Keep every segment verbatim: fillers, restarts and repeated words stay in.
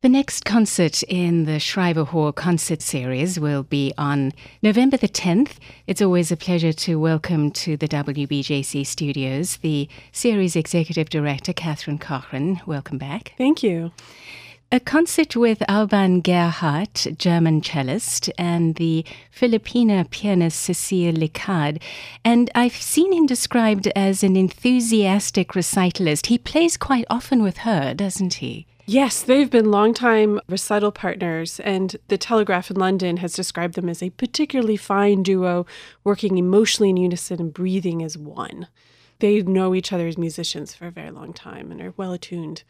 The next concert in the Shriver Hall concert series will be on November the tenth. It's always a pleasure to welcome to the W B J C studios the series executive director, Catherine Cochran. Welcome back. Thank you. A concert with Alban Gerhardt, German cellist, and the Filipina pianist Cecile Licard. And I've seen him described as an enthusiastic recitalist. He plays quite often with her, doesn't he? Yes, they've been longtime recital partners, and the Telegraph in London has described them as a particularly fine duo, working emotionally in unison and breathing as one. They know each other as musicians for a very long time and are well attuned.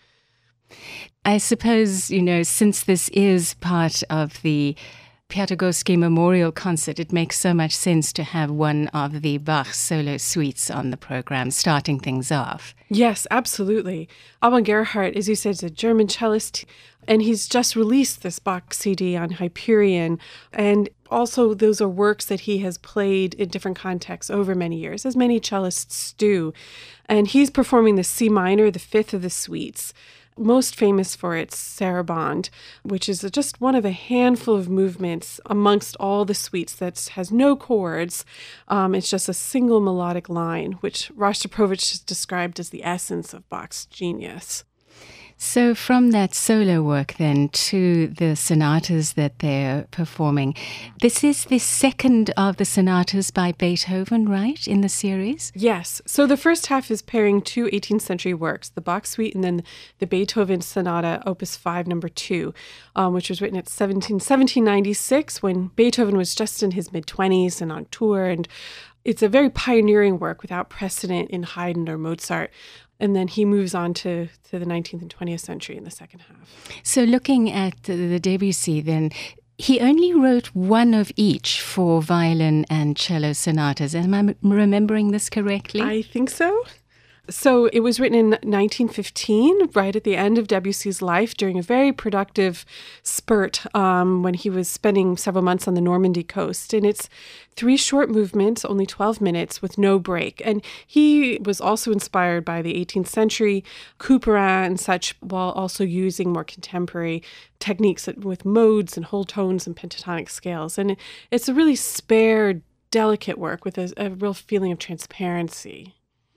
I suppose, you know, since this is part of the Piatigorsky Memorial Concert, it makes so much sense to have one of the Bach solo suites on the program, starting things off. Yes, absolutely. Alban Gerhardt, as you said, is a German cellist, and he's just released this Bach C D on Hyperion. And also, those are works that he has played in different contexts over many years, as many cellists do. And he's performing the C minor, the fifth of the suites. Most famous for its Sarabande, which is just one of a handful of movements amongst all the suites that has no chords. Um, it's just a single melodic line, which Rostropovich has described as the essence of Bach's genius. So from that solo work then to the sonatas that they're performing, this is the second of the sonatas by Beethoven, right, in the series? Yes. So the first half is pairing two eighteenth century works, the Bach Suite and then the Beethoven Sonata, Opus five, number two, um, which was written at seventeen, seventeen ninety-six when Beethoven was just in his mid-twenties and on tour. And it's a very pioneering work without precedent in Haydn or Mozart. And then he moves on to, to the nineteenth and twentieth century in the second half. So looking at the, the Debussy then, he only wrote one of each for violin and cello sonatas. Am I remembering this correctly? I think so. So it was written in nineteen fifteen, right at the end of Debussy's life, during a very productive spurt um, when he was spending several months on the Normandy coast. And it's three short movements, only twelve minutes, with no break. And he was also inspired by the eighteenth century Couperin and such, while also using more contemporary techniques with modes and whole tones and pentatonic scales. And it's a really spare, delicate work with a, a real feeling of transparency.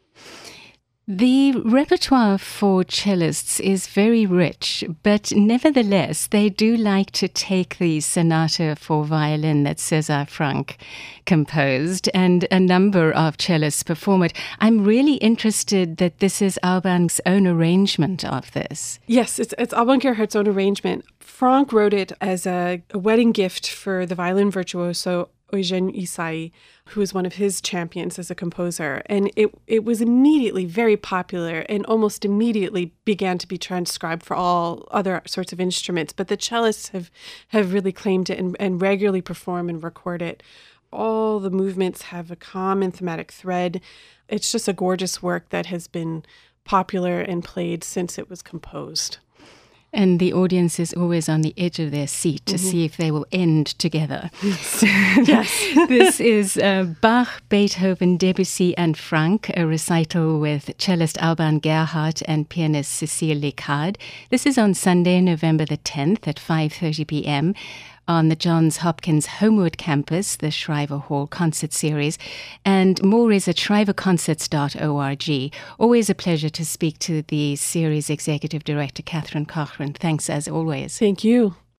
The repertoire for cellists is very rich, but nevertheless, they do like to take the sonata for violin that César Franck composed, and a number of cellists perform it. I'm really interested that this is Alban's own arrangement of this. Yes, it's, it's Alban Gerhardt's own arrangement. Franck wrote it as a, a wedding gift for the violin virtuoso Eugène Ysaÿe, who was one of his champions as a composer. And it it was immediately very popular and almost immediately began to be transcribed for all other sorts of instruments. But the cellists have, have really claimed it and, and regularly perform and record it. All the movements have a common thematic thread. It's just a gorgeous work that has been popular and played since it was composed. And the audience is always on the edge of their seat to mm-hmm. see if they will end together. Yes. yes. This is uh, Bach, Beethoven, Debussy and Franck, a recital with cellist Alban Gerhardt and pianist Cecile Licard. This is on Sunday, November the tenth at five thirty p.m. on the Johns Hopkins Homewood campus, the Shriver Hall concert series. And more is at shriver concerts dot org. Always a pleasure to speak to the series executive director, Catherine Cochran. Thanks as always. Thank you.